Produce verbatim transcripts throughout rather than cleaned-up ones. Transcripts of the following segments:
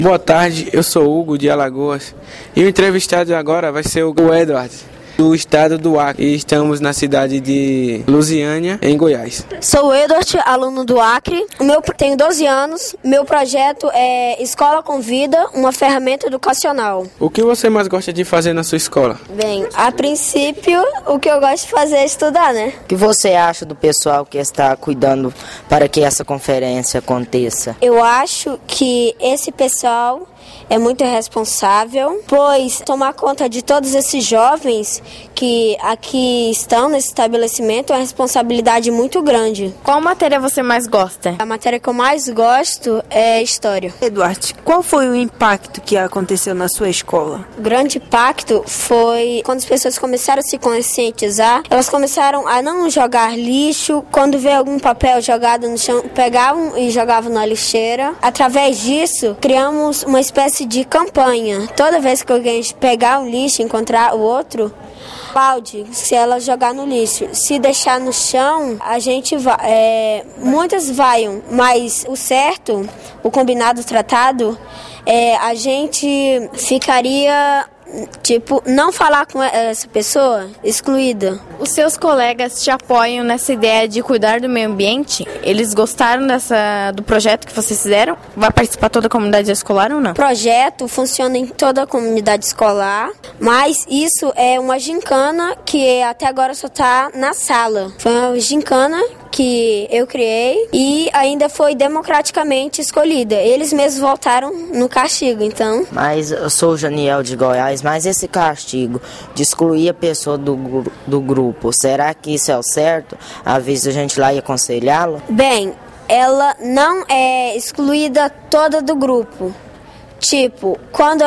Boa tarde, eu sou Hugo de Alagoas e o entrevistado agora vai ser o Edward, do estado do Acre, e estamos na cidade de Lusiânia, em Goiás. Sou o Edward, aluno do Acre. O meu, tenho doze anos. Meu projeto é Escola com Vida, uma ferramenta educacional. O que você mais gosta de fazer na sua escola? Bem, a princípio, o que eu gosto de fazer é estudar, né? O que você acha do pessoal que está cuidando para que essa conferência aconteça? Eu acho que esse pessoal é muito responsável, pois tomar conta de todos esses jovens que aqui estão nesse estabelecimento é uma responsabilidade muito grande. Qual matéria você mais gosta? A matéria que eu mais gosto é História. Eduardo, qual foi o impacto que aconteceu na sua escola? O grande impacto foi quando as pessoas começaram a se conscientizar, elas começaram a não jogar lixo, quando vê algum papel jogado no chão, pegavam e jogavam na lixeira. Através disso, criamos uma espécie de campanha. Toda vez que alguém pegar um lixo e encontrar o outro, balde, se ela jogar no lixo. Se deixar no chão, a gente vai. É, muitas vaiam, mas o certo, o combinado, o tratado, é, a gente ficaria, tipo, não falar com essa pessoa, excluída. Os seus colegas te apoiam nessa ideia de cuidar do meio ambiente? Eles gostaram dessa, do projeto que vocês fizeram? Vai participar toda a comunidade escolar ou não? O projeto funciona em toda a comunidade escolar, mas isso é uma gincana que até agora só está na sala. Foi uma gincana que eu criei e ainda foi democraticamente escolhida. Eles mesmos votaram no castigo, então... Mas eu sou o Janiel de Goiás, mas esse castigo de excluir a pessoa do, do grupo, será que isso é o certo? Às vezes a gente lá ia aconselhá-lo? Bem, ela não é excluída toda do grupo. Tipo, quando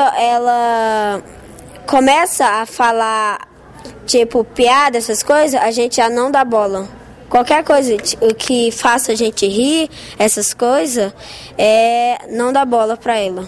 ela começa a falar, tipo, piada, essas coisas, a gente já não dá bola. Qualquer coisa que faça a gente rir, essas coisas, é, não dá bola para ela.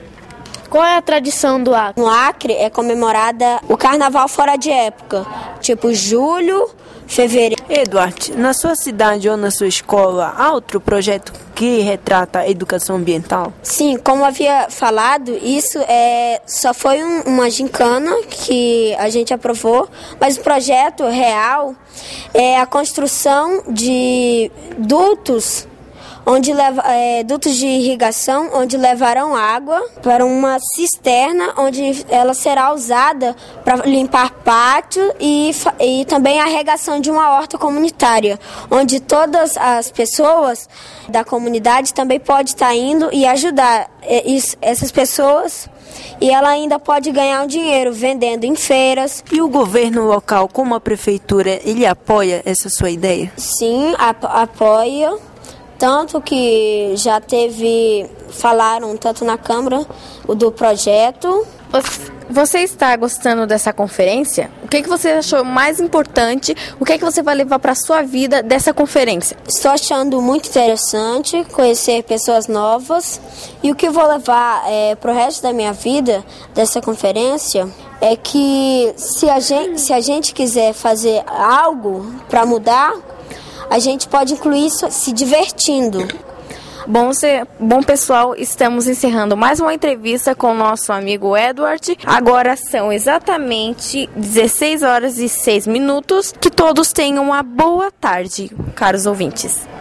Qual é a tradição do Acre? No Acre é comemorada o carnaval fora de época, tipo julho, fevereiro. Eduardo, na sua cidade ou na sua escola, há outro projeto que retrata a educação ambiental? Sim, como havia falado, isso é, só foi um, uma gincana que a gente aprovou, mas o projeto real é a construção de dutos, onde leva, é, dutos de irrigação, onde levarão água para uma cisterna, onde ela será usada para limpar pátio e, e também a regação de uma horta comunitária, onde todas as pessoas da comunidade também podem estar indo e ajudar essas pessoas. E ela ainda pode ganhar um dinheiro vendendo em feiras. E o governo local, como a prefeitura, ele apoia essa sua ideia? Sim, ap- apoia. Tanto que já teve, falaram tanto na Câmara do projeto. Você está gostando dessa conferência? O que, que você achou mais importante? O que, que você vai levar para a sua vida dessa conferência? Estou achando muito interessante conhecer pessoas novas. E o que vou levar é, para o resto da minha vida dessa conferência é que se a gente, se a gente quiser fazer algo para mudar, a gente pode incluir isso se divertindo. Bom, você, bom, pessoal, estamos encerrando mais uma entrevista com o nosso amigo Edward. Agora são exatamente dezesseis horas e seis minutos. Que todos tenham uma boa tarde, caros ouvintes.